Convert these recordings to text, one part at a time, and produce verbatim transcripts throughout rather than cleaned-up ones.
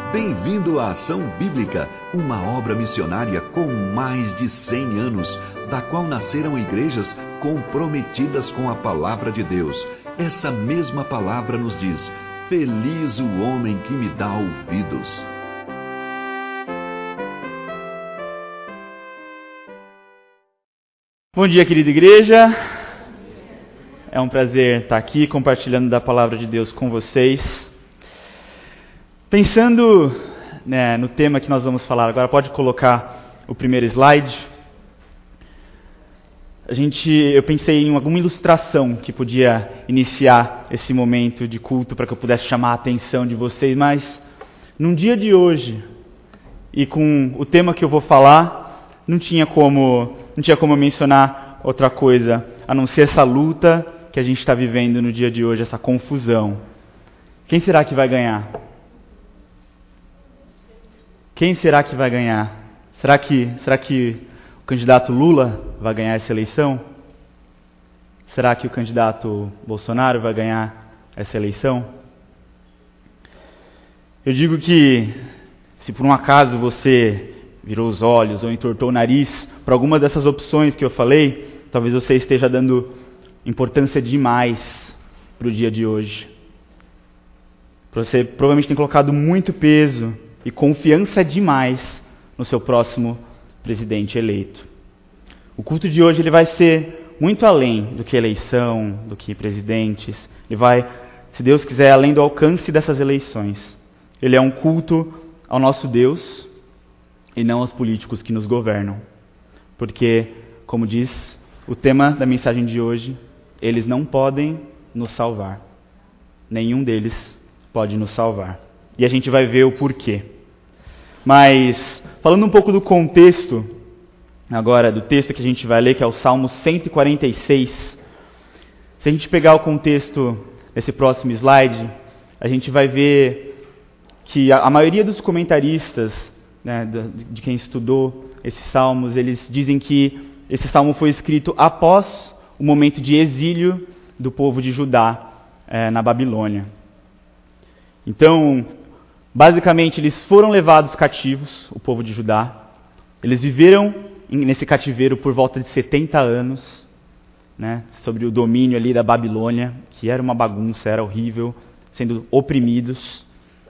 Bem-vindo à Ação Bíblica, uma obra missionária com mais de cem anos, da qual nasceram igrejas comprometidas com a palavra de Deus. Essa mesma palavra nos diz: feliz o homem que me dá ouvidos. Bom dia, querida igreja. É um prazer estar aqui compartilhando da palavra de Deus com vocês. Pensando, né, no tema que nós vamos falar agora, pode colocar o primeiro slide. A gente, eu pensei em alguma ilustração que podia iniciar esse momento de culto para que eu pudesse chamar a atenção de vocês, mas num dia de hoje e com o tema que eu vou falar, não tinha como, não tinha como mencionar outra coisa a não ser essa luta que a gente está vivendo no dia de hoje, essa confusão. Quem será que vai ganhar? Quem será que vai ganhar? Será que, será que o candidato Lula vai ganhar essa eleição? Será que o candidato Bolsonaro vai ganhar essa eleição? Eu digo que, se por um acaso você virou os olhos ou entortou o nariz para alguma dessas opções que eu falei, talvez você esteja dando importância demais para o dia de hoje. Você provavelmente tem colocado muito peso e confiança demais no seu próximo presidente eleito. O culto de hoje ele vai ser muito além do que eleição, do que presidentes. Ele vai, se Deus quiser, além do alcance dessas eleições. Ele é um culto ao nosso Deus e não aos políticos que nos governam. Porque, como diz o tema da mensagem de hoje, eles não podem nos salvar. Nenhum deles pode nos salvar. E a gente vai ver o porquê. Mas, falando um pouco do contexto, agora, do texto que a gente vai ler, que é o Salmo cento e quarenta e seis. Se a gente pegar o contexto nesse próximo slide, a gente vai ver que a, a maioria dos comentaristas, né, de, de quem estudou esses salmos, eles dizem que esse salmo foi escrito após o momento de exílio do povo de Judá é, na Babilônia. Então, basicamente, eles foram levados cativos, o povo de Judá. Eles viveram nesse cativeiro por volta de setenta anos, né, sobre o domínio ali da Babilônia, que era uma bagunça, era horrível, sendo oprimidos.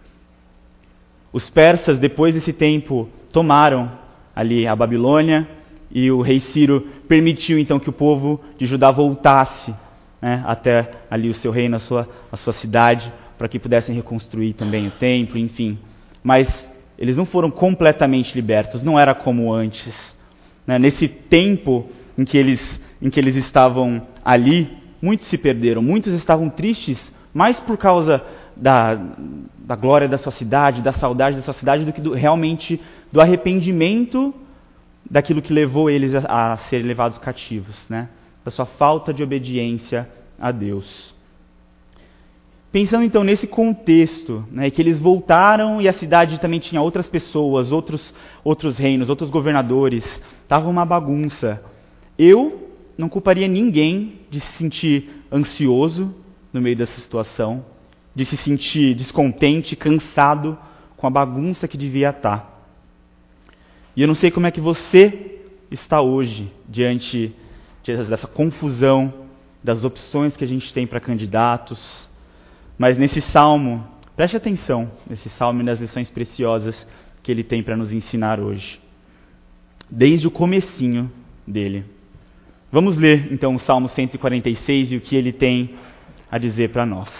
Os persas, depois desse tempo, tomaram ali a Babilônia, e o rei Ciro permitiu então que o povo de Judá voltasse, né, até ali o seu reino, a sua, a sua cidade, para que pudessem reconstruir também o templo, enfim. Mas eles não foram completamente libertos, não era como antes. Né? Nesse tempo em que, eles, em que eles estavam ali, muitos se perderam, muitos estavam tristes, mais por causa da, da glória da sua cidade, da saudade da sua cidade, do que do, realmente do arrependimento daquilo que levou eles a, a serem levados cativos, né? Da sua falta de obediência a Deus. Pensando então nesse contexto, né, que eles voltaram e a cidade também tinha outras pessoas, outros, outros reinos, outros governadores, estava uma bagunça. Eu não culparia ninguém de se sentir ansioso no meio dessa situação, de se sentir descontente, cansado com a bagunça que devia estar. E eu não sei como é que você está hoje diante dessa confusão, das opções que a gente tem para candidatos. Mas nesse salmo, preste atenção nesse salmo e nas lições preciosas que ele tem para nos ensinar hoje. Desde o comecinho dele. Vamos ler então o Salmo cento e quarenta e seis e o que ele tem a dizer para nós.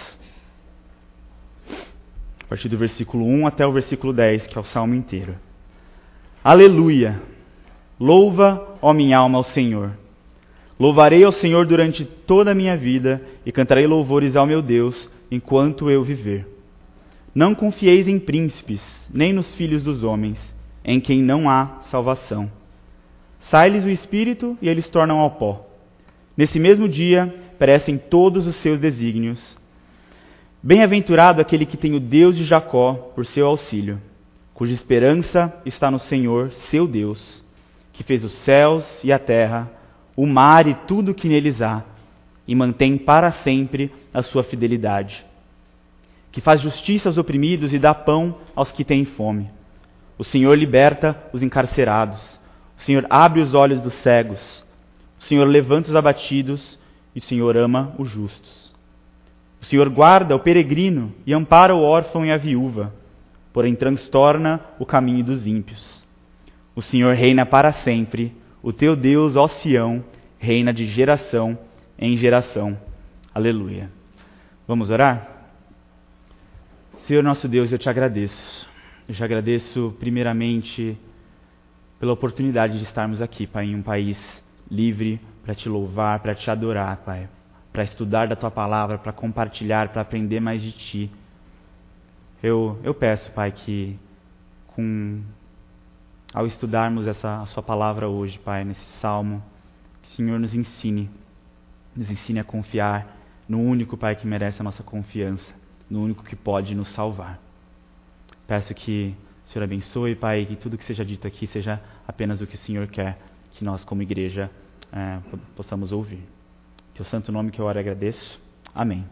A partir do versículo um até o versículo dez, que é o salmo inteiro. Aleluia! Louva, ó minha alma, ao Senhor. Louvarei ao Senhor durante toda a minha vida e cantarei louvores ao meu Deus enquanto eu viver. Não confieis em príncipes, nem nos filhos dos homens, em quem não há salvação. Sai-lhes o espírito e eles tornam ao pó. Nesse mesmo dia perecem todos os seus desígnios. Bem-aventurado aquele que tem o Deus de Jacó por seu auxílio, cuja esperança está no Senhor, seu Deus, que fez os céus e a terra, o mar e tudo o que neles há, e mantém para sempre a sua fidelidade. que faz justiça aos oprimidos e dá pão aos que têm fome. O Senhor liberta os encarcerados. O Senhor abre os olhos dos cegos. O Senhor levanta os abatidos e o Senhor ama os justos. O Senhor guarda o peregrino e ampara o órfão e a viúva, porém transtorna o caminho dos ímpios. O Senhor reina para sempre. O teu Deus, ó Sião, reina de geração em geração. Aleluia. Vamos orar? Senhor nosso Deus, eu te agradeço. Eu te agradeço primeiramente pela oportunidade de estarmos aqui, Pai, em um país livre para te louvar, para te adorar, Pai, para estudar da tua palavra, para compartilhar, para aprender mais de ti. Eu, eu peço, Pai, que com, ao estudarmos essa, a sua palavra hoje, Pai, nesse salmo, que o Senhor nos ensine, nos ensine a confiar no único, Pai, que merece a nossa confiança, no único que pode nos salvar. Peço que o Senhor abençoe, Pai, que tudo que seja dito aqui seja apenas o que o Senhor quer que nós, como igreja, é, possamos ouvir. Que o santo nome que eu oro e agradeço. Amém.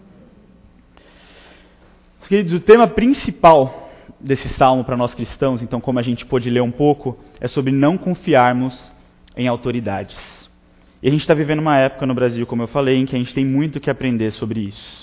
Queridos, o tema principal desse salmo para nós cristãos, então, como a gente pôde ler um pouco, é sobre não confiarmos em autoridades. E a gente está vivendo uma época no Brasil, como eu falei, em que a gente tem muito que aprender sobre isso.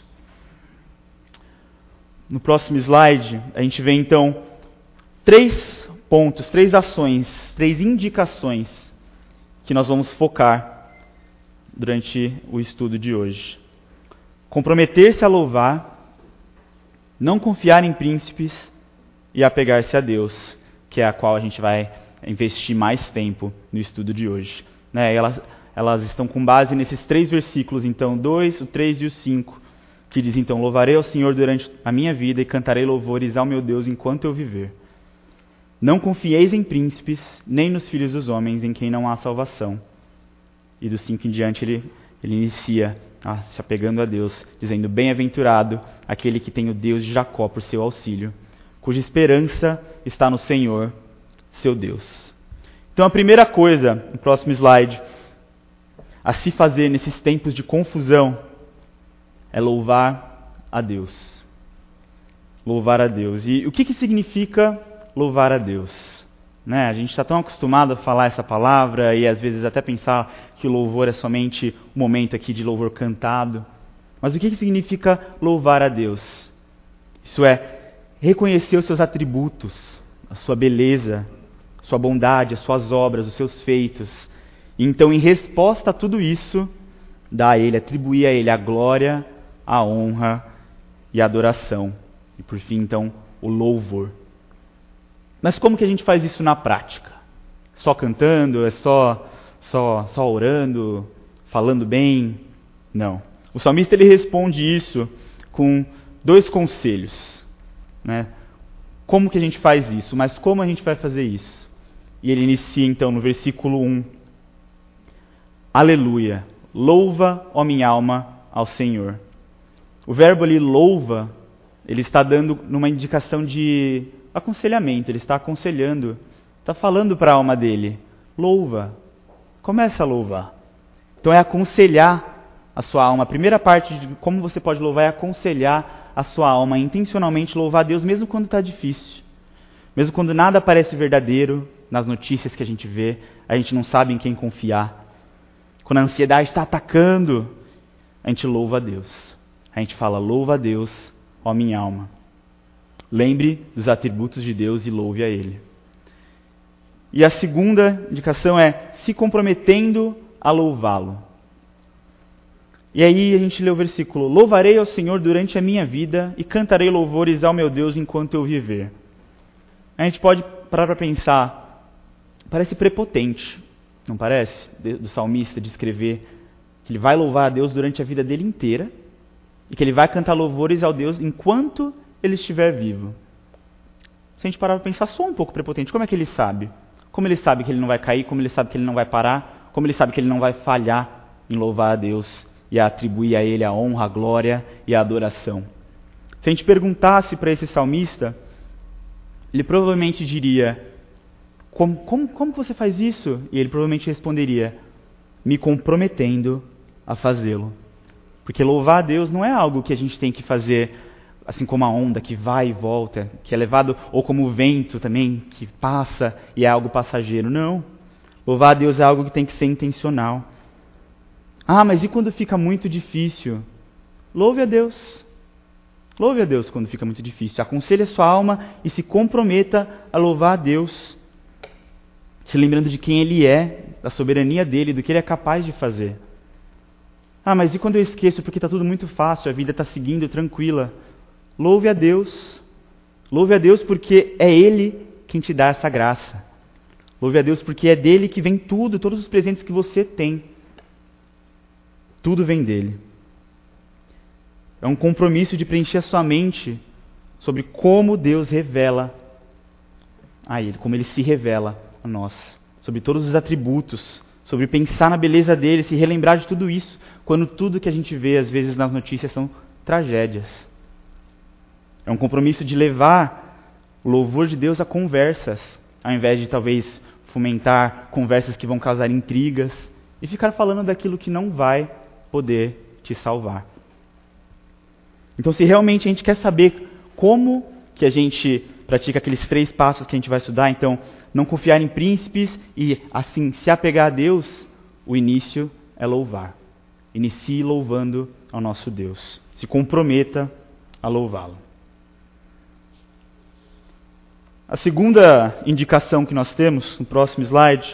No próximo slide, a gente vê então três pontos, três ações, três indicações que nós vamos focar durante o estudo de hoje. Comprometer-se a louvar, não confiar em príncipes e apegar-se a Deus, que é a qual a gente vai investir mais tempo no estudo de hoje. Né? Elas, elas estão com base nesses três versículos, então, dois, o três e o cinco, que diz, então, louvarei ao Senhor durante a minha vida e cantarei louvores ao meu Deus enquanto eu viver. Não confieis em príncipes, nem nos filhos dos homens, em quem não há salvação. E do cinco em diante ele, ele inicia ah, se apegando a Deus, dizendo, bem-aventurado aquele que tem o Deus de Jacó por seu auxílio, cuja esperança está no Senhor, seu Deus. Então a primeira coisa, no próximo slide, a se fazer nesses tempos de confusão, é louvar a Deus. Louvar a Deus. E o que, que significa louvar a Deus? Né? A gente está tão acostumado a falar essa palavra e às vezes até pensar que o louvor é somente um momento aqui de louvor cantado. Mas o que, que significa louvar a Deus? Isso é reconhecer os seus atributos, a sua beleza, a sua bondade, as suas obras, os seus feitos. E então, em resposta a tudo isso, dar a Ele, atribuir a Ele a glória, a honra e a adoração. E por fim, então, o louvor. Mas como que a gente faz isso na prática? Só cantando? É só, só, só orando? Falando bem? Não. O salmista ele responde isso com dois conselhos. Né? Como que a gente faz isso? Mas como a gente vai fazer isso? E ele inicia então no versículo um. Aleluia! Louva, ó minha alma, ao Senhor. O verbo ali, louva, ele está dando numa indicação de aconselhamento, ele está aconselhando, está falando para a alma dele, louva, começa a louvar. Então é aconselhar a sua alma. A primeira parte de como você pode louvar é aconselhar a sua alma, intencionalmente louvar a Deus mesmo quando está difícil, mesmo quando nada parece verdadeiro, nas notícias que a gente vê, a gente não sabe em quem confiar. Quando a ansiedade está atacando, a gente louva a Deus. A gente fala, louva a Deus, ó minha alma. Lembre dos atributos de Deus e louve a Ele. E a segunda indicação é se comprometendo a louvá-lo. E aí a gente lê o versículo, louvarei ao Senhor durante a minha vida e cantarei louvores ao meu Deus enquanto eu viver. A gente pode parar para pensar, parece prepotente, não parece? Do salmista de escrever que ele vai louvar a Deus durante a vida dele inteira e que ele vai cantar louvores ao Deus enquanto ele estiver vivo. Se a gente parar para pensar, só um pouco prepotente, como é que ele sabe? Como ele sabe que ele não vai cair, como ele sabe que ele não vai parar, como ele sabe que ele não vai falhar em louvar a Deus e a atribuir a Ele a honra, a glória e a adoração. Se a gente perguntasse para esse salmista, ele provavelmente diria, como, como, como você faz isso? E ele provavelmente responderia, me comprometendo a fazê-lo. Porque louvar a Deus não é algo que a gente tem que fazer assim como a onda que vai e volta, que é levado, ou como o vento também, que passa e é algo passageiro. Não. Louvar a Deus é algo que tem que ser intencional. Ah, mas e quando fica muito difícil? Louve a Deus. Louve a Deus quando fica muito difícil. Aconselhe a sua alma e se comprometa a louvar a Deus, se lembrando de quem Ele é, da soberania dEle, do que Ele é capaz de fazer. Ah, mas e quando eu esqueço porque está tudo muito fácil, a vida está seguindo tranquila? Louve a Deus. Louve a Deus porque é Ele quem te dá essa graça. Louve a Deus porque é dEle que vem tudo, todos os presentes que você tem. Tudo vem dEle. É um compromisso de preencher a sua mente sobre como Deus revela a Ele, como Ele se revela a nós, sobre todos os atributos, sobre pensar na beleza dEle, se relembrar de tudo isso, quando tudo que a gente vê, às vezes, nas notícias são tragédias. É um compromisso de levar o louvor de Deus a conversas, ao invés de, talvez, fomentar conversas que vão causar intrigas e ficar falando daquilo que não vai poder te salvar. Então, se realmente a gente quer saber como que a gente pratica aqueles três passos que a gente vai estudar, então, não confiar em príncipes e, assim, se apegar a Deus, o início é louvar. Inicie louvando ao nosso Deus. Se comprometa a louvá-lo. A segunda indicação que nós temos, no próximo slide,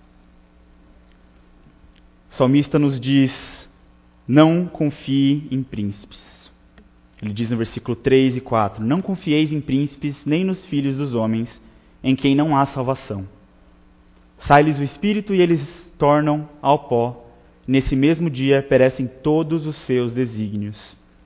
o salmista nos diz: não confie em príncipes. Ele diz no versículo três e quatro, não confieis em príncipes, nem nos filhos dos homens, em quem não há salvação. Sai-lhes o espírito e eles tornam ao pó. Nesse mesmo dia perecem todos os seus desígnios.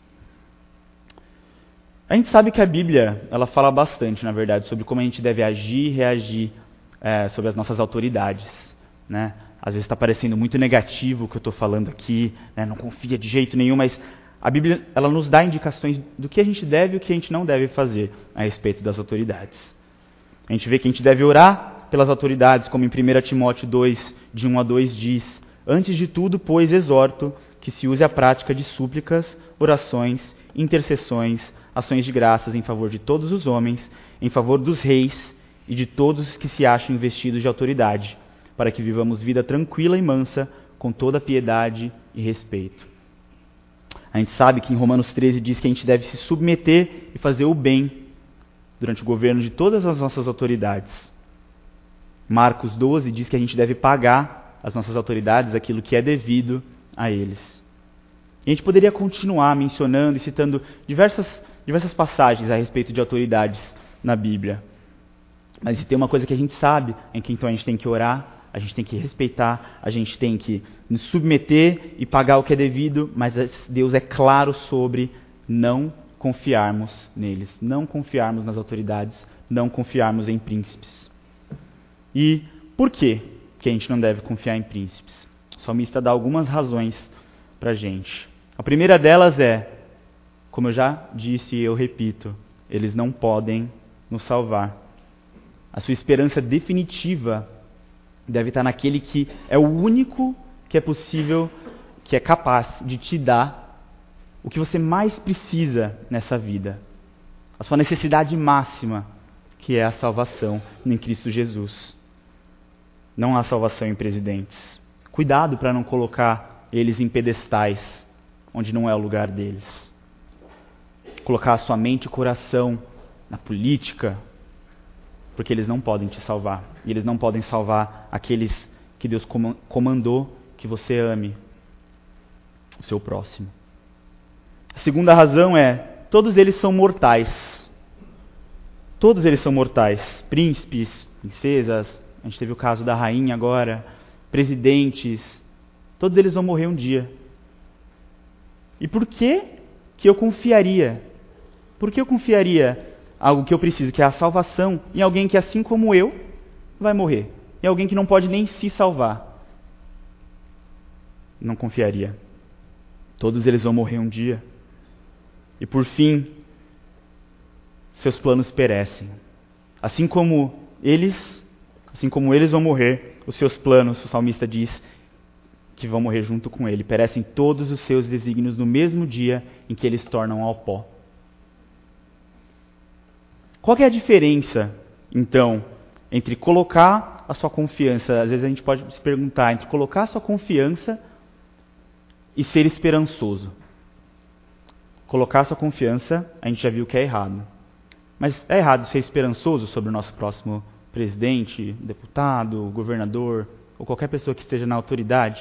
A gente sabe que a Bíblia, ela fala bastante, na verdade, sobre como a gente deve agir e reagir é, sobre as nossas autoridades, né? Às vezes está parecendo muito negativo o que eu estou falando aqui, né? Não confia de jeito nenhum, mas a Bíblia, ela nos dá indicações do que a gente deve e o que a gente não deve fazer a respeito das autoridades. A gente vê que a gente deve orar pelas autoridades, como em primeira Timóteo dois, de um a dois diz: antes de tudo, pois, exorto que se use a prática de súplicas, orações, intercessões, ações de graças em favor de todos os homens, em favor dos reis e de todos que se acham investidos de autoridade, para que vivamos vida tranquila e mansa, com toda piedade e respeito. A gente sabe que em Romanos treze diz que a gente deve se submeter e fazer o bem durante o governo de todas as nossas autoridades. Marcos doze diz que a gente deve pagar às nossas autoridades aquilo que é devido a eles. E a gente poderia continuar mencionando e citando diversas, diversas passagens a respeito de autoridades na Bíblia. Mas se tem uma coisa que a gente sabe, é que então a gente tem que orar, a gente tem que respeitar, a gente tem que nos submeter e pagar o que é devido, mas Deus é claro sobre não confiarmos neles, não confiarmos nas autoridades, não confiarmos em príncipes. E por que que a gente não deve confiar em príncipes? O salmista dá algumas razões para a gente. A primeira delas é, como eu já disse e eu repito, eles não podem nos salvar. A sua esperança definitiva deve estar naquele que é o único que é possível, que é capaz de te dar o que você mais precisa nessa vida. A sua necessidade máxima, que é a salvação em Cristo Jesus. Não há salvação em presidentes. Cuidado para não colocar eles em pedestais, onde não é o lugar deles. Colocar a sua mente e coração na política, porque eles não podem te salvar. E eles não podem salvar aqueles que Deus comandou que você ame, o seu próximo. A segunda razão é, todos eles são mortais. Todos eles são mortais. Príncipes, princesas, a gente teve o caso da rainha agora, presidentes, todos eles vão morrer um dia. E por que que eu confiaria? Por que eu confiaria algo que eu preciso, que é a salvação, em alguém que, assim como eu, vai morrer? Em alguém que não pode nem se salvar? Não confiaria. Todos eles vão morrer um dia. E por fim, seus planos perecem. Assim como eles, assim como eles vão morrer, os seus planos, o salmista diz, que vão morrer junto com ele. Perecem todos os seus desígnios no mesmo dia em que eles tornam ao pó. Qual que é a diferença, então, entre colocar a sua confiança, às vezes a gente pode se perguntar, entre colocar a sua confiança e ser esperançoso? Colocar a sua confiança, a gente já viu que é errado. Mas é errado ser esperançoso sobre o nosso próximo presidente, deputado, governador, ou qualquer pessoa que esteja na autoridade?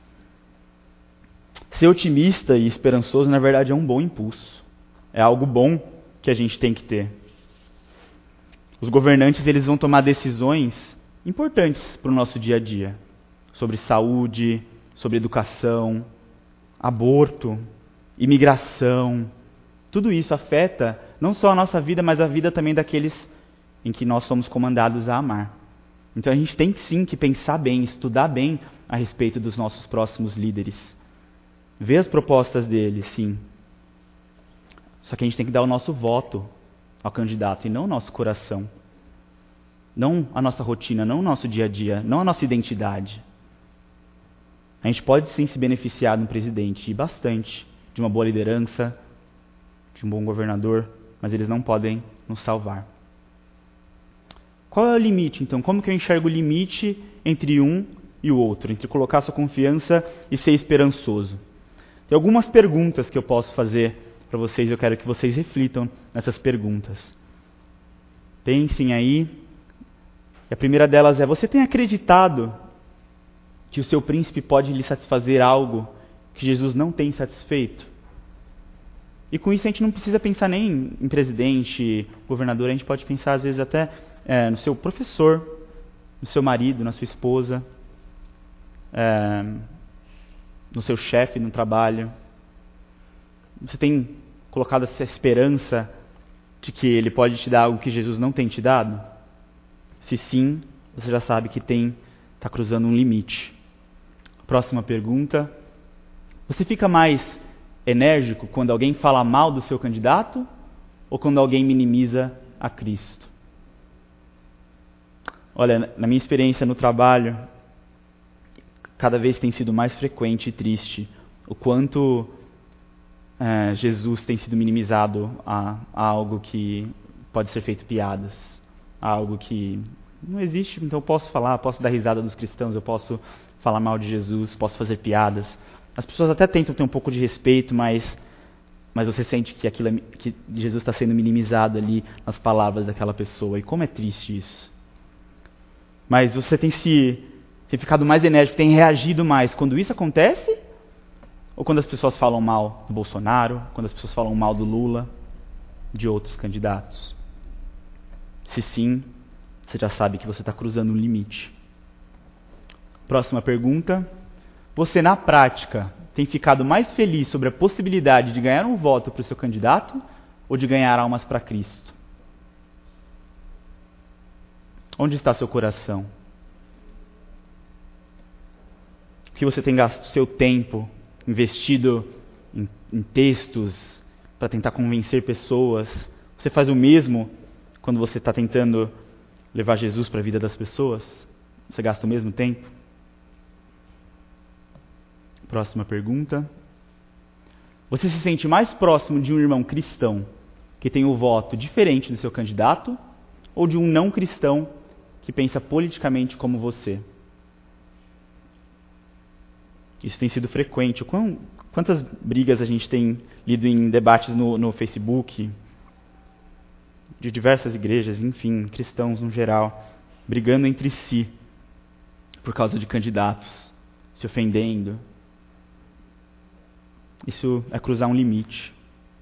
Ser otimista e esperançoso, na verdade, é um bom impulso. É algo bom que a gente tem que ter. Os governantes, eles vão tomar decisões importantes para o nosso dia a dia. Sobre saúde, sobre educação, aborto, imigração. Tudo isso afeta não só a nossa vida, mas a vida também daqueles em que nós somos comandados a amar. Então a gente tem sim que pensar bem, estudar bem a respeito dos nossos próximos líderes. Ver as propostas deles, sim. Só que a gente tem que dar o nosso voto ao candidato e não o nosso coração. Não a nossa rotina, não o nosso dia a dia, não a nossa identidade. A gente pode sim se beneficiar de um presidente, e bastante, de uma boa liderança, de um bom governador, mas eles não podem nos salvar. Qual é o limite, então? Como que eu enxergo o limite entre um e o outro? Entre colocar sua confiança e ser esperançoso? Tem algumas perguntas que eu posso fazer para vocês, eu quero que vocês reflitam nessas perguntas. Pensem aí. A primeira delas é: você tem acreditado que o seu príncipe pode lhe satisfazer algo que Jesus não tem satisfeito? E com isso a gente não precisa pensar nem em presidente, governador, a gente pode pensar às vezes até é, no seu professor, no seu marido, na sua esposa, é, no seu chefe no trabalho. Você tem colocado essa esperança de que ele pode te dar algo que Jesus não tem te dado? Se sim, você já sabe que tem está cruzando um limite. Próxima pergunta: você fica mais enérgico quando alguém fala mal do seu candidato ou quando alguém minimiza a Cristo? Olha, na minha experiência no trabalho, cada vez tem sido mais frequente e triste o quanto é, Jesus tem sido minimizado a, a algo que pode ser feito piadas, a algo que não existe, então eu posso falar, posso dar risada dos cristãos, eu posso falar mal de Jesus, posso fazer piadas. As pessoas até tentam ter um pouco de respeito, mas, mas você sente que, aquilo é, que Jesus está sendo minimizado ali nas palavras daquela pessoa. E como é triste isso. Mas você tem se tem ficado mais enérgico, tem reagido mais quando isso acontece? Ou quando as pessoas falam mal do Bolsonaro, quando as pessoas falam mal do Lula, de outros candidatos? Se sim, você já sabe que você está cruzando um limite. Próxima pergunta: você na prática tem ficado mais feliz sobre a possibilidade de ganhar um voto para o seu candidato ou de ganhar almas para Cristo? Onde está seu coração? O que você tem gasto seu tempo, investido em, em textos para tentar convencer pessoas? Você faz o mesmo quando você está tentando levar Jesus para a vida das pessoas? Você gasta o mesmo tempo? Próxima pergunta: você se sente mais próximo de um irmão cristão que tem o voto diferente do seu candidato ou de um não cristão que pensa politicamente como você? Isso tem sido frequente. Quantas brigas a gente tem lido em debates no, no Facebook, de diversas igrejas, enfim, cristãos no geral, brigando entre si por causa de candidatos, se ofendendo. Isso é cruzar um limite,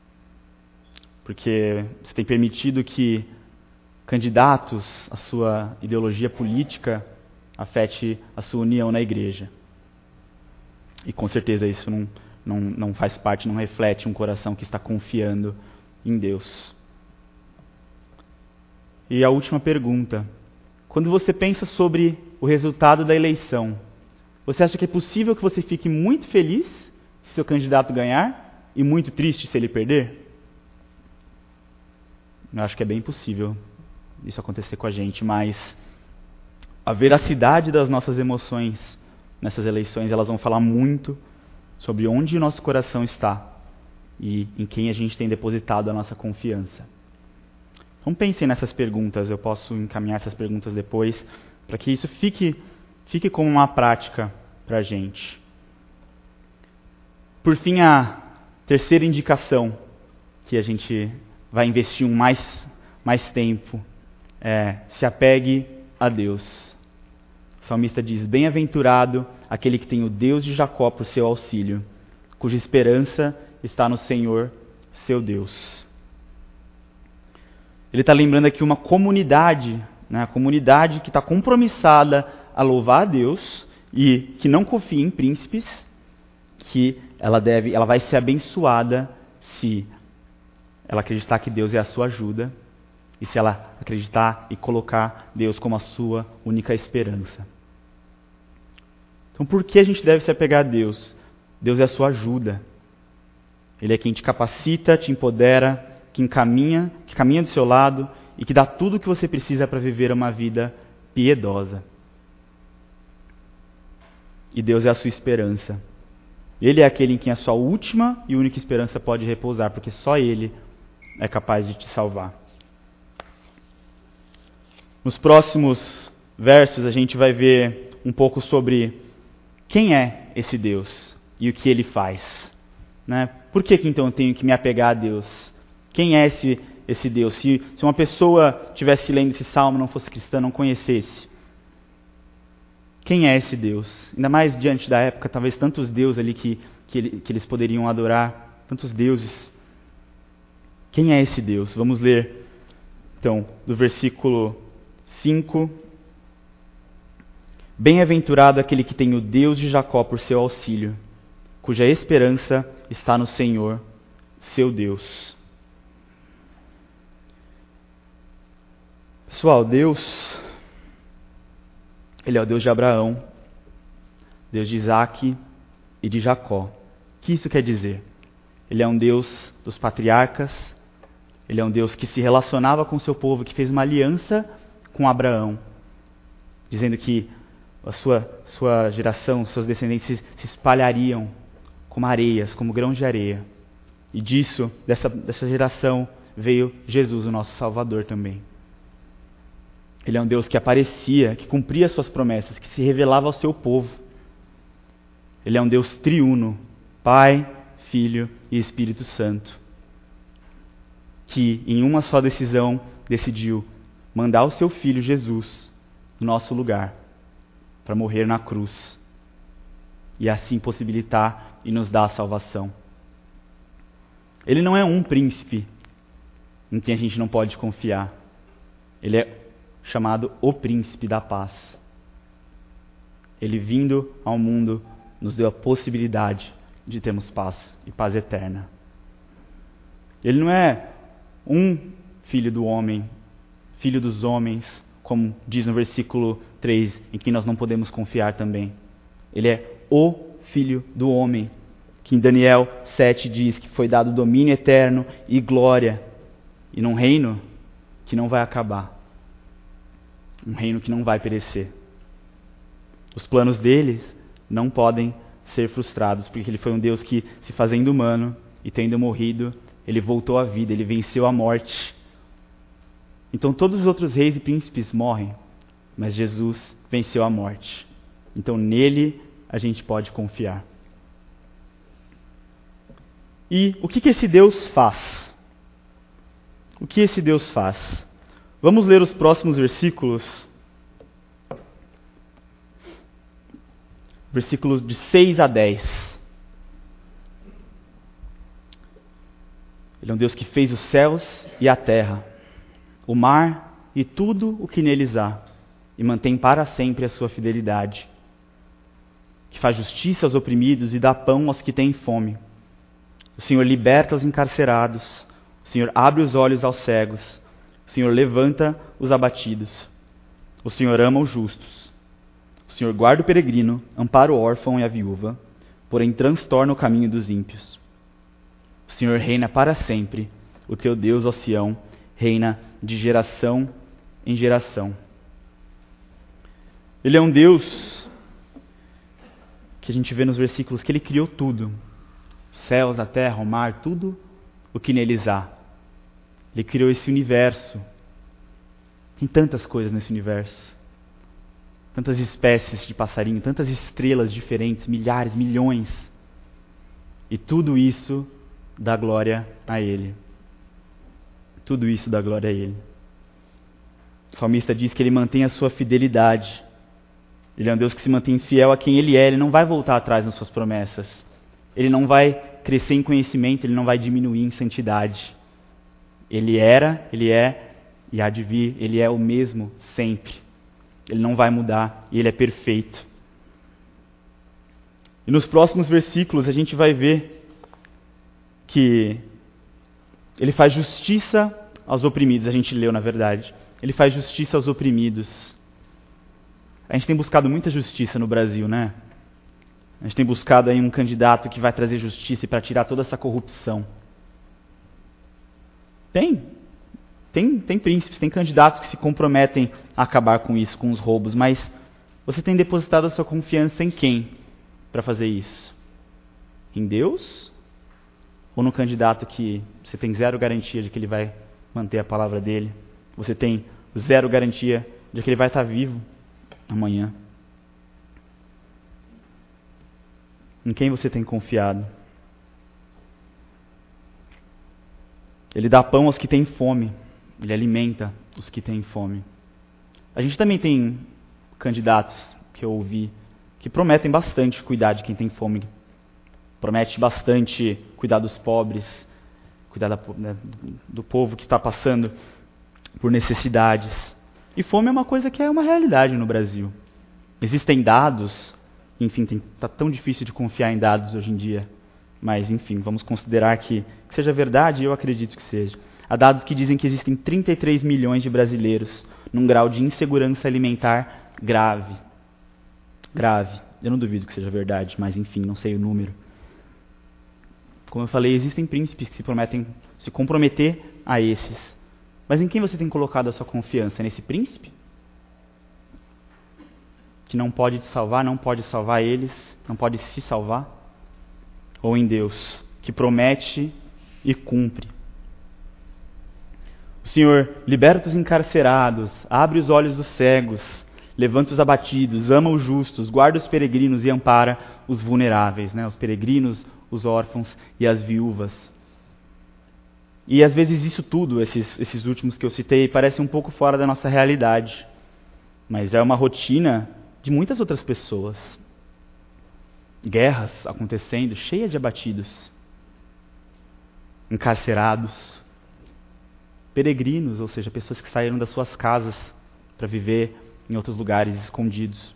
porque você tem permitido que candidatos, a sua ideologia política, afete a sua união na igreja. E com certeza isso não, não, não faz parte, não reflete um coração que está confiando em Deus. E a última pergunta: quando você pensa sobre o resultado da eleição, você acha que é possível que você fique muito feliz se seu candidato ganhar e muito triste se ele perder? Eu acho que é bem possível isso acontecer com a gente, mas a veracidade das nossas emoções nessas eleições, elas vão falar muito sobre onde o nosso coração está e em quem a gente tem depositado a nossa confiança. Então pensem nessas perguntas, eu posso encaminhar essas perguntas depois, para que isso fique, fique como uma prática para a gente. Por fim, a terceira indicação que a gente vai investir um mais, mais tempo é: se apegue a Deus. O salmista diz: bem-aventurado aquele que tem o Deus de Jacó por seu auxílio, cuja esperança está no Senhor, seu Deus. Ele está lembrando aqui uma comunidade, né, a comunidade que está compromissada a louvar a Deus e que não confia em príncipes, que ela deve, ela vai ser abençoada se ela acreditar que Deus é a sua ajuda e se ela acreditar e colocar Deus como a sua única esperança. Então, por que a gente deve se apegar a Deus? Deus é a sua ajuda. Ele é quem te capacita, te empodera, que encaminha, que caminha do seu lado e que dá tudo o que você precisa para viver uma vida piedosa. E Deus é a sua esperança. Ele é aquele em quem a sua última e única esperança pode repousar, porque só Ele é capaz de te salvar. Nos próximos versos a gente vai ver um pouco sobre quem é esse Deus e o que Ele faz. Né? Por que, que então eu tenho que me apegar a Deus? Quem é esse, esse Deus? Se, se uma pessoa estivesse lendo esse salmo, não fosse cristã, não conhecesse. Quem é esse Deus? Ainda mais diante da época, talvez tantos deuses ali que, que, ele, que eles poderiam adorar. Tantos deuses. Quem é esse Deus? Vamos ler, então, do versículo cinco. Bem-aventurado aquele que tem o Deus de Jacó por seu auxílio, cuja esperança está no Senhor, seu Deus. Pessoal, Deus, Ele é o Deus de Abraão, Deus de Isaac e de Jacó. O que isso quer dizer? Ele é um Deus dos patriarcas, Ele é um Deus que se relacionava com o seu povo, que fez uma aliança com Abraão, dizendo que a sua, sua geração, seus descendentes se, se espalhariam como areias, como grãos de areia. E disso, dessa, dessa geração, veio Jesus, o nosso Salvador também. Ele é um Deus que aparecia, que cumpria suas promessas, que se revelava ao seu povo. Ele é um Deus triuno, Pai, Filho e Espírito Santo, que em uma só decisão decidiu mandar o seu Filho Jesus no nosso lugar, para morrer na cruz, e assim possibilitar e nos dar a salvação. Ele não é um príncipe em quem a gente não pode confiar. Ele é chamado o Príncipe da Paz. Ele, vindo ao mundo, nos deu a possibilidade de termos paz e paz eterna. Ele não é um filho do homem, filho dos homens, como diz no versículo três, em que nós não podemos confiar também. Ele é o Filho do homem, que em Daniel sete diz que foi dado domínio eterno e glória, e num reino que não vai acabar. Um reino que não vai perecer. Os planos deles não podem ser frustrados, porque ele foi um Deus que, se fazendo humano e tendo morrido, ele voltou à vida, ele venceu a morte. Então todos os outros reis e príncipes morrem, mas Jesus venceu a morte. Então nele a gente pode confiar. E o que, que esse Deus faz? O que esse Deus faz? Vamos ler os próximos versículos. Versículos de seis a dez. Ele é um Deus que fez os céus e a terra, o mar e tudo o que neles há, e mantém para sempre a sua fidelidade, que faz justiça aos oprimidos e dá pão aos que têm fome. O Senhor liberta os encarcerados, o Senhor abre os olhos aos cegos, o Senhor levanta os abatidos, o Senhor ama os justos, o Senhor guarda o peregrino, ampara o órfão e a viúva, porém transtorna o caminho dos ímpios. O Senhor reina para sempre, o teu Deus, ó Sião, reina de geração em geração. Ele é um Deus que a gente vê nos versículos que Ele criou tudo. Os céus, a terra, o mar, tudo o que neles há. Ele criou esse universo Tem tantas coisas nesse universo. Tantas espécies de passarinho, tantas estrelas diferentes, milhares, milhões. E tudo isso dá glória a Ele. Tudo isso dá glória a Ele. O salmista diz que Ele mantém a sua fidelidade. Ele é um Deus que se mantém fiel a quem Ele é. Ele não vai voltar atrás nas suas promessas. Ele não vai crescer em conhecimento, Ele não vai diminuir em santidade. Ele era, Ele é e há de vir. Ele é o mesmo sempre. Ele não vai mudar e Ele é perfeito. E nos próximos versículos a gente vai ver que Ele faz justiça aos oprimidos. A gente leu, na verdade. Ele faz justiça aos oprimidos. A gente tem buscado muita justiça no Brasil, né? A gente tem buscado aí um candidato que vai trazer justiça para tirar toda essa corrupção. Tem. Tem, tem príncipes, tem candidatos que se comprometem a acabar com isso, com os roubos, mas você tem depositado a sua confiança em quem para fazer isso? Em Deus? Ou no candidato que você tem zero garantia de que ele vai manter a palavra dele? Você tem zero garantia de que ele vai estar vivo amanhã? Em quem você tem confiado? Ele dá pão aos que têm fome. Ele alimenta os que têm fome. A gente também tem candidatos que eu ouvi que prometem bastante cuidar de quem tem fome. Promete bastante cuidar dos pobres, cuidar da, né, do povo que está passando por necessidades. E fome é uma coisa que é uma realidade no Brasil. Existem dados, enfim, está tão difícil de confiar em dados hoje em dia. Mas, enfim, vamos considerar que, que seja verdade, e eu acredito que seja. Há dados que dizem que existem trinta e três milhões de brasileiros num grau de insegurança alimentar grave. Grave. Eu não duvido que seja verdade, mas enfim, não sei o número. Como eu falei, existem príncipes que se prometem se comprometer a esses. Mas em quem você tem colocado a sua confiança? Nesse príncipe? Que não pode te salvar, não pode salvar eles, não pode se salvar? Ou em Deus, que promete e cumpre? O Senhor liberta os encarcerados, abre os olhos dos cegos, levanta os abatidos, ama os justos, guarda os peregrinos e ampara os vulneráveis, né? Os peregrinos, os órfãos e as viúvas. E às vezes isso tudo, esses, esses últimos que eu citei, parece um pouco fora da nossa realidade. Mas é uma rotina de muitas outras pessoas. Guerras acontecendo, cheia de abatidos, encarcerados, peregrinos, ou seja, pessoas que saíram das suas casas para viver em outros lugares escondidos.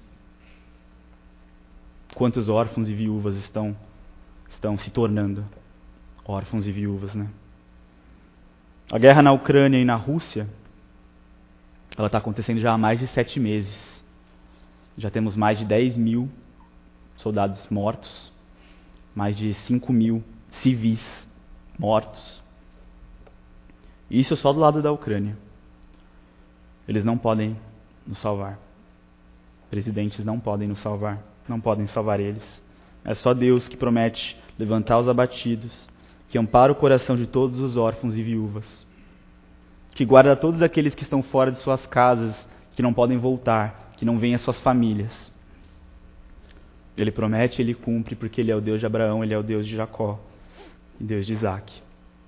Quantos órfãos e viúvas estão, estão se tornando órfãos e viúvas, né? A guerra na Ucrânia e na Rússia, ela está acontecendo já há mais de sete meses. Já temos mais de dez mil soldados mortos, mais de cinco mil civis mortos. Isso só do lado da Ucrânia. Eles não podem nos salvar. Presidentes não podem nos salvar. Não podem salvar eles. É só Deus que promete levantar os abatidos, que ampara o coração de todos os órfãos e viúvas, que guarda todos aqueles que estão fora de suas casas, que não podem voltar, que não vêm às suas famílias. Ele promete, Ele cumpre, porque Ele é o Deus de Abraão, Ele é o Deus de Jacó e Deus de Isaac.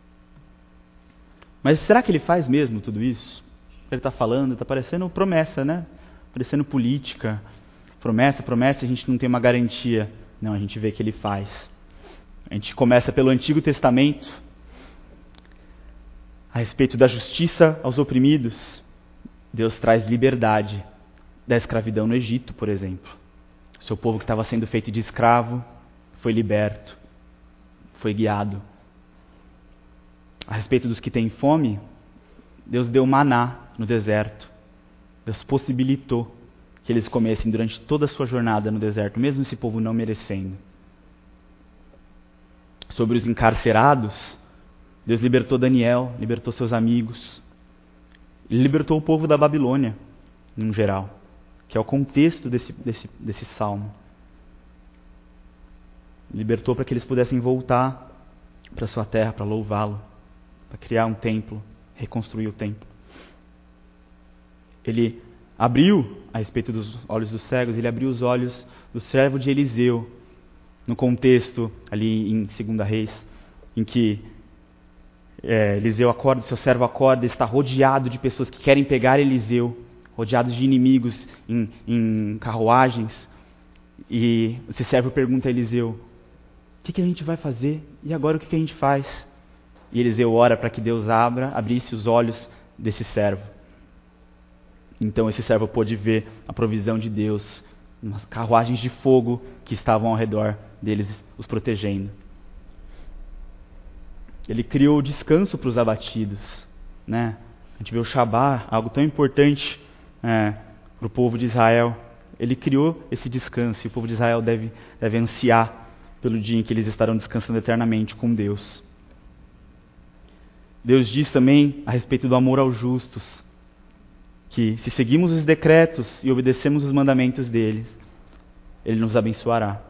Mas será que Ele faz mesmo tudo isso? Ele está falando, está parecendo promessa, né? Parecendo política. Promessa, promessa, a gente não tem uma garantia. Não, a gente vê que Ele faz. A gente começa pelo Antigo Testamento, a respeito da justiça aos oprimidos. Deus traz liberdade da escravidão no Egito, por exemplo. O seu povo que estava sendo feito de escravo foi liberto, foi guiado. A respeito dos que têm fome, Deus deu maná no deserto. Deus possibilitou que eles comessem durante toda a sua jornada no deserto, mesmo esse povo não merecendo. Sobre os encarcerados, Deus libertou Daniel, libertou seus amigos. Ele libertou o povo da Babilônia, no geral, que é o contexto desse, desse, desse salmo. Libertou para que eles pudessem voltar para a sua terra, para louvá-lo, para criar um templo, reconstruir o templo. ele abriu, a respeito dos olhos dos cegos, ele abriu os olhos do servo de Eliseu, no contexto ali em Segunda Reis, em que é, Eliseu acorda, seu servo acorda, está rodeado de pessoas que querem pegar Eliseu, rodeados de inimigos em, em carruagens, e esse servo pergunta a Eliseu: o que, que a gente vai fazer? E agora o que, que a gente faz? E Eliseu ora para que Deus abra, abrisse os olhos desse servo. Então esse servo pôde ver a provisão de Deus, umas carruagens de fogo que estavam ao redor deles, os protegendo. Ele criou descanso para os abatidos, né? A gente vê o Shabá, algo tão importante é, para o povo de Israel. Ele criou esse descanso e o povo de Israel deve, deve ansiar pelo dia em que eles estarão descansando eternamente com Deus. Deus diz também a respeito do amor aos justos, que se seguimos os decretos e obedecemos os mandamentos deles, Ele nos abençoará.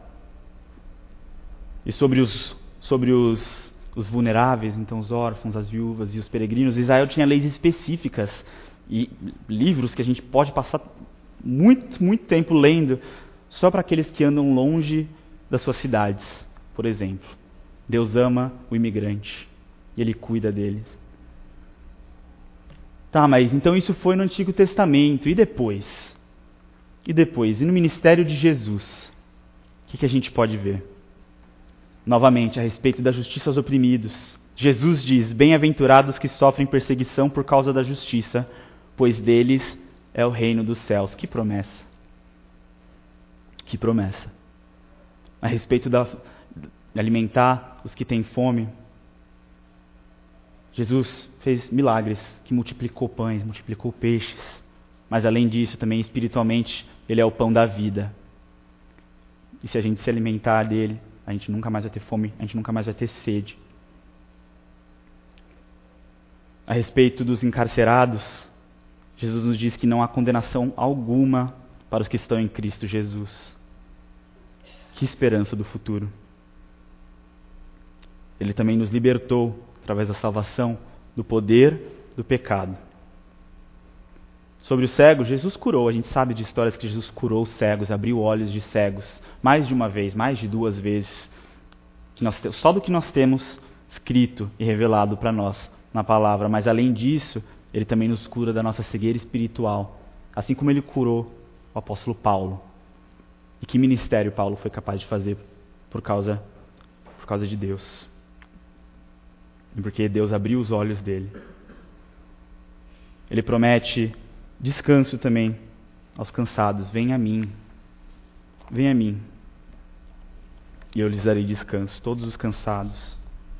E sobre os, sobre os, os vulneráveis, então os órfãos, as viúvas e os peregrinos, Israel tinha leis específicas e livros que a gente pode passar muito, muito tempo lendo só para aqueles que andam longe das suas cidades, por exemplo. Deus ama o imigrante e Ele cuida deles. Tá, mas então isso foi no Antigo Testamento. E depois? E depois? E no ministério de Jesus? O que, que a gente pode ver? Novamente, a respeito da justiça aos oprimidos. Jesus diz: bem-aventurados que sofrem perseguição por causa da justiça, pois deles é o reino dos céus. Que promessa! Que promessa! A respeito da, de alimentar os que têm fome, Jesus fez milagres, que multiplicou pães, multiplicou peixes. Mas além disso, também espiritualmente, Ele é o pão da vida. E se a gente se alimentar dele, a gente nunca mais vai ter fome, a gente nunca mais vai ter sede. A respeito dos encarcerados, Jesus nos diz que não há condenação alguma para os que estão em Cristo Jesus. Que esperança do futuro. Ele também nos libertou, através da salvação, do poder do pecado. Sobre os cegos, Jesus curou. A gente sabe de histórias que Jesus curou os cegos, abriu olhos de cegos, mais de uma vez, mais de duas vezes. Que nós, só do que nós temos escrito e revelado para nós na palavra. Mas além disso, Ele também nos cura da nossa cegueira espiritual, assim como Ele curou o apóstolo Paulo. E que ministério Paulo foi capaz de fazer por causa, por causa de Deus? Porque Deus abriu os olhos dele. Ele promete descanso também aos cansados. Venha a mim. Venha a mim. E eu lhes darei descanso, todos os cansados.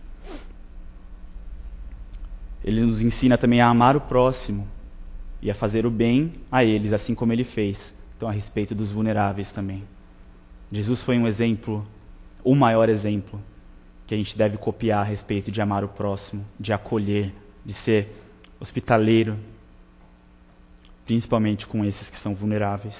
Ele nos ensina também a amar o próximo e a fazer o bem a eles, assim como Ele fez. Então, a respeito dos vulneráveis também. Jesus foi um exemplo, o maior exemplo, que a gente deve copiar a respeito de amar o próximo, de acolher, de ser hospitaleiro, principalmente com esses que são vulneráveis.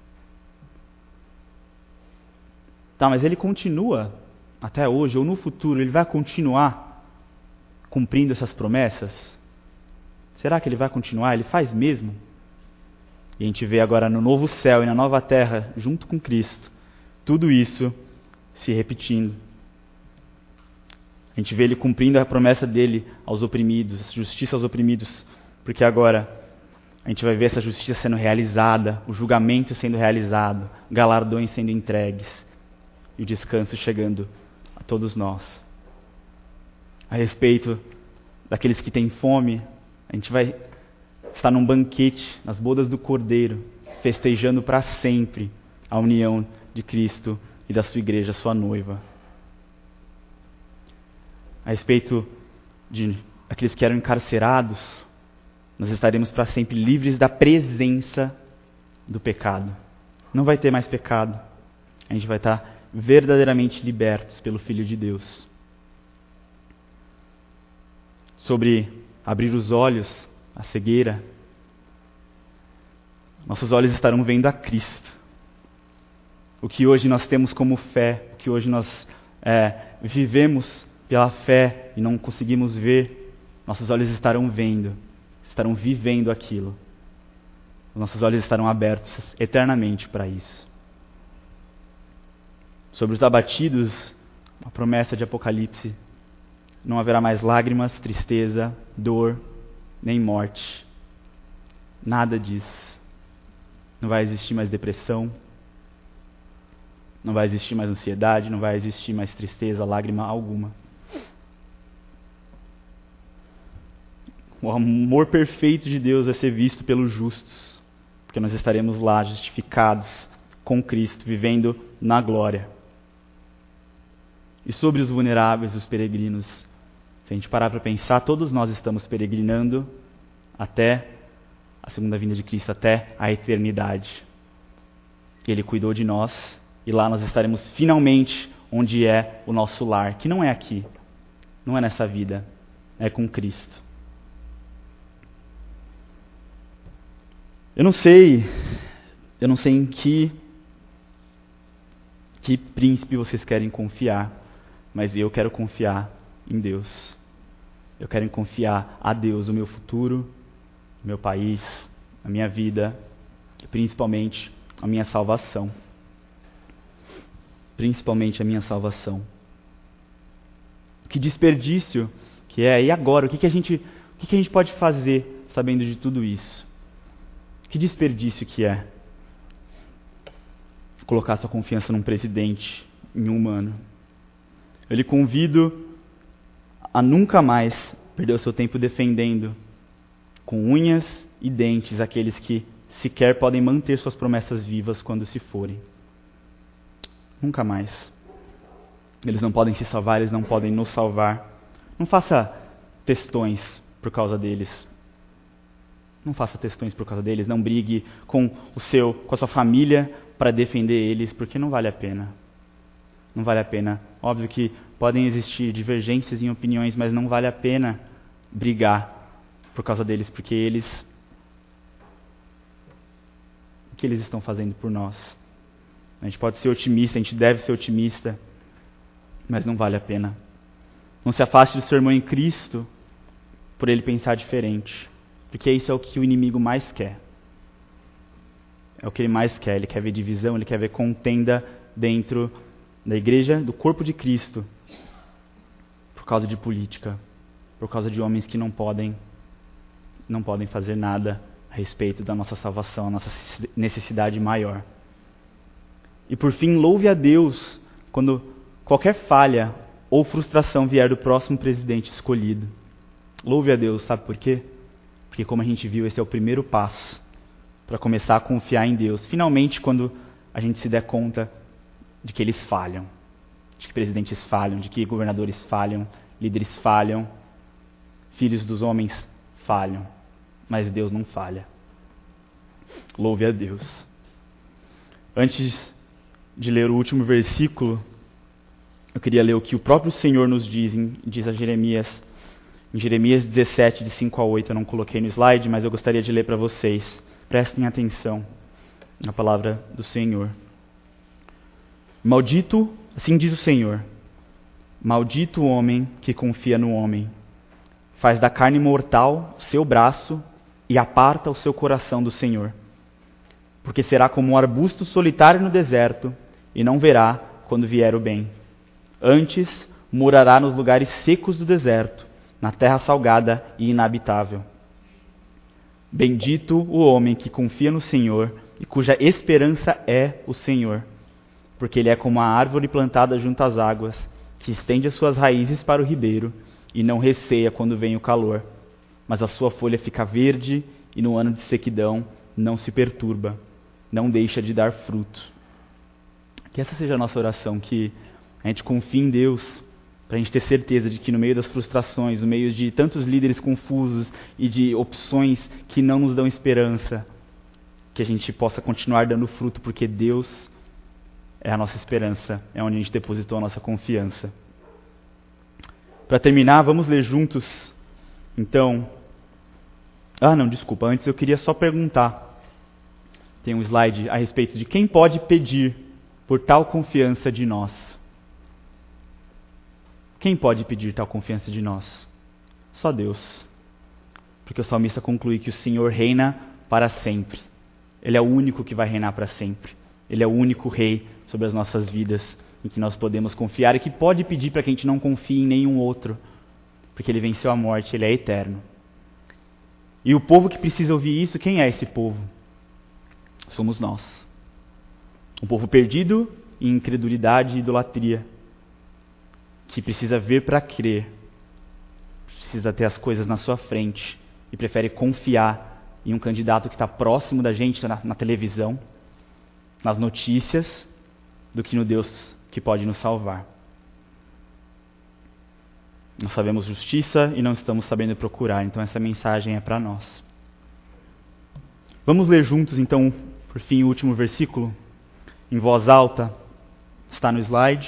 Tá, mas Ele continua até hoje, ou no futuro, Ele vai continuar cumprindo essas promessas? Será que Ele vai continuar? Ele faz mesmo? E a gente vê agora no novo céu e na nova terra, junto com Cristo, tudo isso se repetindo. A gente vê Ele cumprindo a promessa dele aos oprimidos, justiça aos oprimidos, porque agora a gente vai ver essa justiça sendo realizada, o julgamento sendo realizado, galardões sendo entregues e o descanso chegando a todos nós. A respeito daqueles que têm fome, a gente vai estar num banquete, nas bodas do Cordeiro, festejando para sempre a união de Cristo e da sua igreja, sua noiva. A respeito de aqueles que eram encarcerados, nós estaremos para sempre livres da presença do pecado. Não vai ter mais pecado. A gente vai estar verdadeiramente libertos pelo Filho de Deus. Sobre abrir os olhos, a cegueira, nossos olhos estarão vendo a Cristo. O que hoje nós temos como fé, o que hoje nós é, vivemos pela fé e não conseguimos ver, nossos olhos estarão vendo, estarão vivendo aquilo. Os nossos olhos estarão abertos eternamente para isso. Sobre os abatidos, a promessa de Apocalipse: não haverá mais lágrimas, tristeza, dor, nem morte. Nada disso. Não vai existir mais depressão, não vai existir mais ansiedade, não vai existir mais tristeza, lágrima alguma. O amor perfeito de Deus vai ser visto pelos justos, porque nós estaremos lá justificados com Cristo, vivendo na glória. E sobre os vulneráveis, os peregrinos, se a gente parar para pensar, todos nós estamos peregrinando até a segunda vinda de Cristo, até a eternidade. Ele cuidou de nós e lá nós estaremos finalmente onde é o nosso lar, que não é aqui, não é nessa vida, é com Cristo. Eu não sei, eu não sei em que, que príncipe vocês querem confiar, mas eu quero confiar em Deus. Eu quero confiar a Deus o meu futuro, o meu país, a minha vida, e principalmente a minha salvação. Principalmente a minha salvação. Que desperdício que é, e agora? O que, que, a, gente, o que, que a gente pode fazer sabendo de tudo isso? Que desperdício que é colocar sua confiança num presidente, em um humano. Eu lhe convido a nunca mais perder o seu tempo defendendo com unhas e dentes aqueles que sequer podem manter suas promessas vivas quando se forem. Nunca mais. Eles não podem se salvar, eles não podem nos salvar. Não faça textões por causa deles. Não faça textões por causa deles, não brigue com o seu, com a sua família para defender eles, porque não vale a pena. Não vale a pena. Óbvio que podem existir divergências em opiniões, mas não vale a pena brigar por causa deles, porque eles... O que eles estão fazendo por nós? A gente pode ser otimista, a gente deve ser otimista, mas não vale a pena. Não se afaste do seu irmão em Cristo por ele pensar diferente. Porque isso é o que o inimigo mais quer. É o que ele mais quer. Ele quer ver divisão, ele quer ver contenda dentro da igreja, do corpo de Cristo, por causa de política, por causa de homens que não podem, não podem fazer nada a respeito da nossa salvação, a nossa necessidade maior. E por fim, louve a Deus quando qualquer falha ou frustração vier do próximo presidente escolhido. Louve a Deus, sabe por quê? Porque, como a gente viu, esse é o primeiro passo para começar a confiar em Deus. Finalmente, quando a gente se der conta de que eles falham, de que presidentes falham, de que governadores falham, líderes falham, filhos dos homens falham, mas Deus não falha. Louve a Deus. Antes de ler o último versículo, eu queria ler o que o próprio Senhor nos diz, diz a Jeremias, em Jeremias dezessete, de cinco a oito, eu não coloquei no slide, mas eu gostaria de ler para vocês. Prestem atenção na palavra do Senhor. Maldito, assim diz o Senhor, maldito o homem que confia no homem, faz da carne mortal seu braço e aparta o seu coração do Senhor. Porque será como um arbusto solitário no deserto e não verá quando vier o bem. Antes morará nos lugares secos do deserto, na terra salgada e inabitável. Bendito o homem que confia no Senhor e cuja esperança é o Senhor, porque ele é como a árvore plantada junto às águas, que estende as suas raízes para o ribeiro e não receia quando vem o calor, mas a sua folha fica verde e no ano de sequidão não se perturba, não deixa de dar fruto. Que essa seja a nossa oração, que a gente confie em Deus, para a gente ter certeza de que no meio das frustrações, no meio de tantos líderes confusos e de opções que não nos dão esperança, que a gente possa continuar dando fruto, porque Deus é a nossa esperança, é onde a gente depositou a nossa confiança. Para terminar, vamos ler juntos, então... Ah, não, desculpa, antes eu queria só perguntar, tem um slide a respeito de quem pode pedir por tal confiança de nós. Quem pode pedir tal confiança de nós? Só Deus. Porque o salmista conclui que o Senhor reina para sempre. Ele é o único que vai reinar para sempre. Ele é o único rei sobre as nossas vidas, em que nós podemos confiar e que pode pedir para que a gente não confie em nenhum outro, porque ele venceu a morte, ele é eterno. E o povo que precisa ouvir isso, quem é esse povo? Somos nós. Um povo perdido em incredulidade e idolatria, que precisa ver para crer, precisa ter as coisas na sua frente e prefere confiar em um candidato que está próximo da gente na, na televisão, nas notícias, do que no Deus que pode nos salvar. Nós sabemos justiça e não estamos sabendo procurar, então essa mensagem é para nós. Vamos ler juntos, então, por fim, o último versículo, em voz alta, está no slide.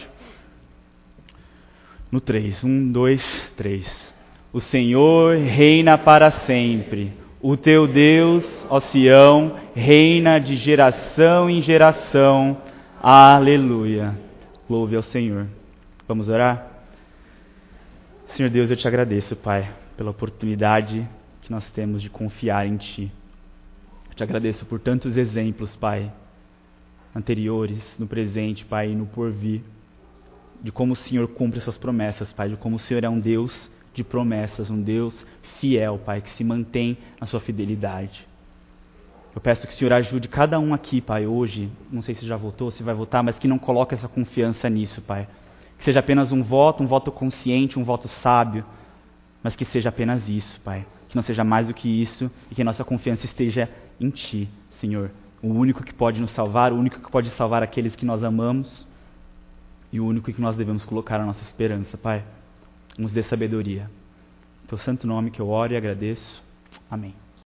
No três, um, dois, três. O Senhor reina para sempre. O teu Deus, ó Sião, reina de geração em geração. Aleluia. Louve ao Senhor. Vamos orar? Senhor Deus, eu te agradeço, Pai, pela oportunidade que nós temos de confiar em Ti. Eu te agradeço por tantos exemplos, Pai, anteriores, no presente, Pai, e no porvir, de como o Senhor cumpre suas promessas, Pai, de como o Senhor é um Deus de promessas, um Deus fiel, Pai, que se mantém na sua fidelidade. Eu peço que o Senhor ajude cada um aqui, Pai, hoje, não sei se já votou, se vai votar, mas que não coloque essa confiança nisso, Pai. Que seja apenas um voto, um voto consciente, um voto sábio, mas que seja apenas isso, Pai. Que não seja mais do que isso e que a nossa confiança esteja em Ti, Senhor. O único que pode nos salvar, o único que pode salvar aqueles que nós amamos e o único que nós devemos colocar a nossa esperança, Pai. Nos dê sabedoria. Em Teu santo nome que eu oro e agradeço. Amém.